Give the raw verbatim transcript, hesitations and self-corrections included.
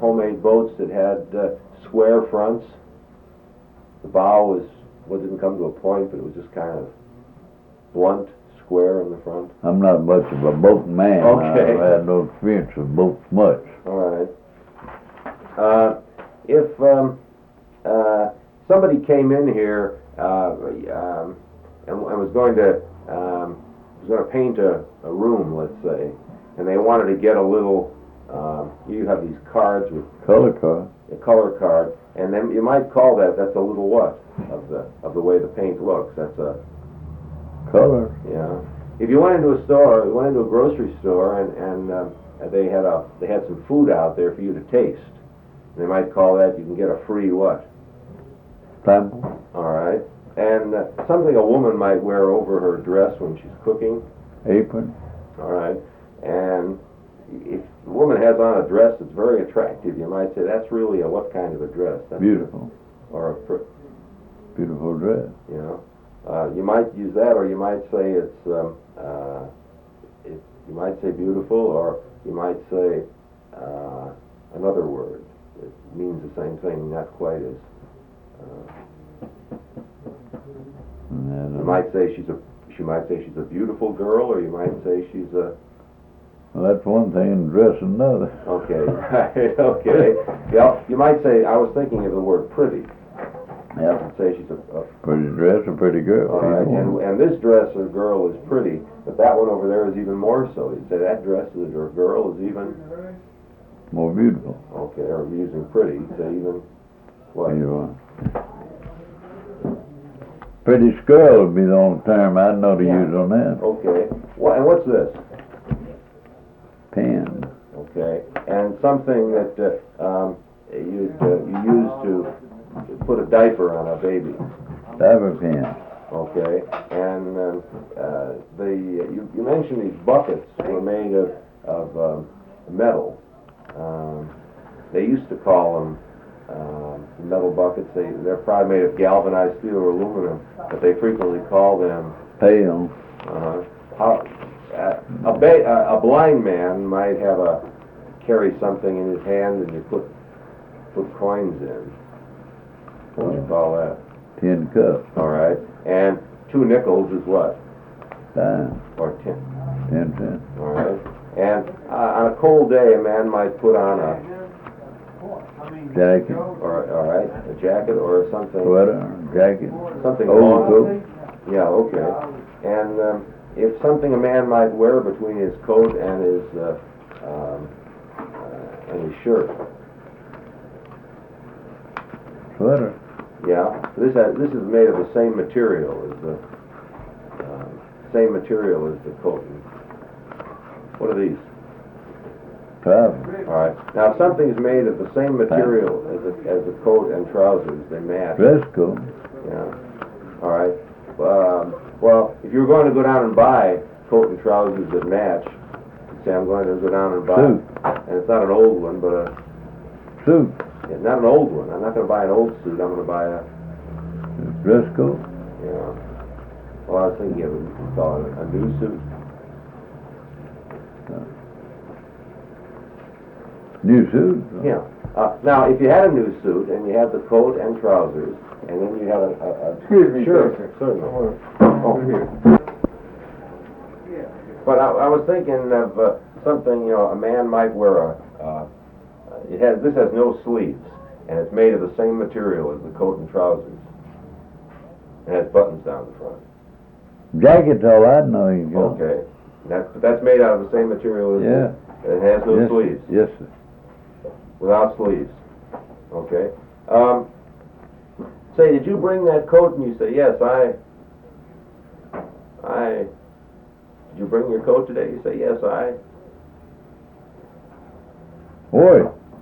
homemade boats that had uh, square fronts. The bow was, well, didn't come to a point, but it was just kind of blunt, square in the front. I'm not much of a boat man. Okay. I've had no experience with boats much. All right. Uh, if um, uh, somebody came in here uh, um, and, and was going to um, was going to paint a, a room, let's say, and they wanted to get a little, uh, you have these cards with Color card. a color card, and then you might call that, that's a little what of the of the way the paint looks. That's a Color. yeah. If you went into a store, you went into a grocery store, and and um, they had a they had some food out there for you to taste. They might call that, you can get a free what? Sample. All right. And uh, something a woman might wear over her dress when she's cooking. Apron. All right. And if a woman has on a dress that's very attractive, you might say that's really a what kind of a dress? That's Beautiful. A, or a pr- Beautiful dress. you know. Uh, you might use that, or you might say it's um, uh, it, you might say beautiful, or you might say uh, another word. It means the same thing, not quite as. Uh, And, you uh, might say she's a. She might say she's a beautiful girl, or you might say she's a. well, that's one thing, and dress another. Okay, right, okay. Yeah, you might say. I was thinking of the word pretty. Yeah. I'd say she's a. a Pretty dress, a pretty girl. all right, either and one. and this dress or girl is pretty, but that one over there is even more so. You'd say that dress is, or girl is even. More beautiful. Okay, or using pretty, say even. What? Either one. Pretty skull would be the only term I'd know to Yeah. use on that. Okay. What, and what's this? Pen. Okay. And something that uh, um, you uh, you use to put a diaper on a baby. Diaper pen. Okay. And um, uh, the you, you mentioned these buckets were made of of um, metal. Um, they used to call them um, metal buckets. They they're probably made of galvanized steel or aluminum, but they frequently call them. Pail. Uh, how, uh, a, ba- uh, a blind man might have a carry something in his hand, and you put put coins in. What do you call that? Tin cup. All right. And two nickels is what? Dime. Or ten. Ten cents. All right. And uh, on a cold day, a man might put on a Jacket. or all right a jacket or something Sweater. Jacket. something long. Overcoat. Yeah. Okay. And um, if something a man might wear between his coat and his uh, um, uh, and his shirt. Sweater. Yeah. This has, this is made of the same material as the um, same material as the coat. What are these? Trousers. All right. Now, if something's made of the same material as the, as the coat and trousers, they match. Dress coat. Yeah. All right. Um, well, if you were going to go down and buy coat and trousers that match, you'd say I'm going to go down and buy, Suit. and it's not an old one, but a Suit. yeah, not an old one. I'm not going to buy an old suit. I'm going to buy a, Dress coat. you know. Well, I was thinking of it, you could call it a, a new suit. New suit. Yeah. Uh, now, if you had a new suit and you had the coat and trousers, and then you had a, a, a Excuse me, sure, sir. certainly. Over here. But I, I was thinking of uh, something, you know, a man might wear a. Uh, it has this has no sleeves, and it's made of the same material as the coat and trousers. It has buttons down the front. Jacket's all I know you got. Okay. That's but that's made out of the same material as Yeah. the, it has no Yes, sleeves. Yes, sir. Without sleeves. Okay. Um, say, did you bring that coat? And you say, yes, I. I. Did you bring your coat today? You say, yes, I. Boy,